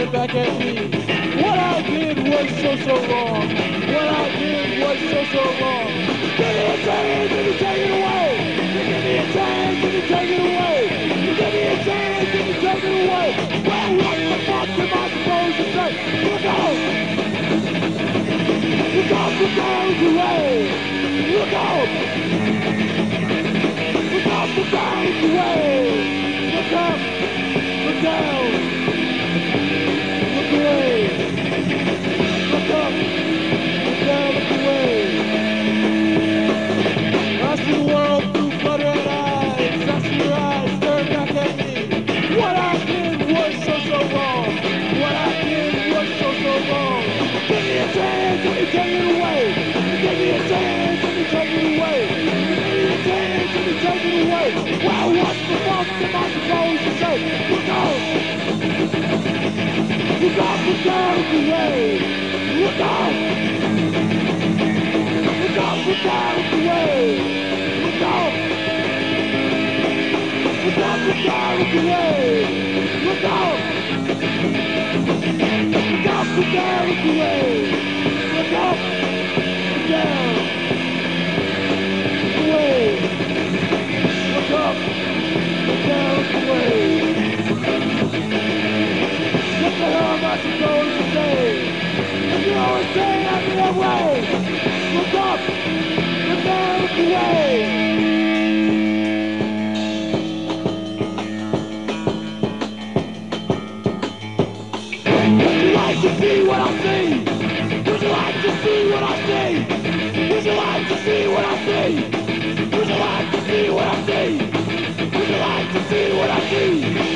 stared back at me. What I did was so wrong. What I did was so wrong. Give me a chance and you take it away. You give me a chance and you take it away. You give me a chance and you take it away. Well, what the fuck am I supposed to say? Look out! Look out for down the way! Look out! Look out for down the way! Look up! Look down! Look away! Look up! Look down, look away! I see the world through bloodred eyes. I see your eyes stare back at me. What I did was so wrong. What I did was so wrong. Give me a chance and you take it away. Give me a chance and you take it away. Give me a chance and you take it away. Well, what the fuck am I supposed to say? Look out! Look out for down the way. Look out! Look out for down the way. Look out! Look out for down the way. Look out! Look out for down the way. Look out! Down the way. Look up! Down the way. What the hell am I supposed to say? You always say I'm that way. Look up! Look down the way. Would you like to see what I see? Would you like to see what I see? Would you like to see what I see? Would you like to see what I see? Would you like to see what I see?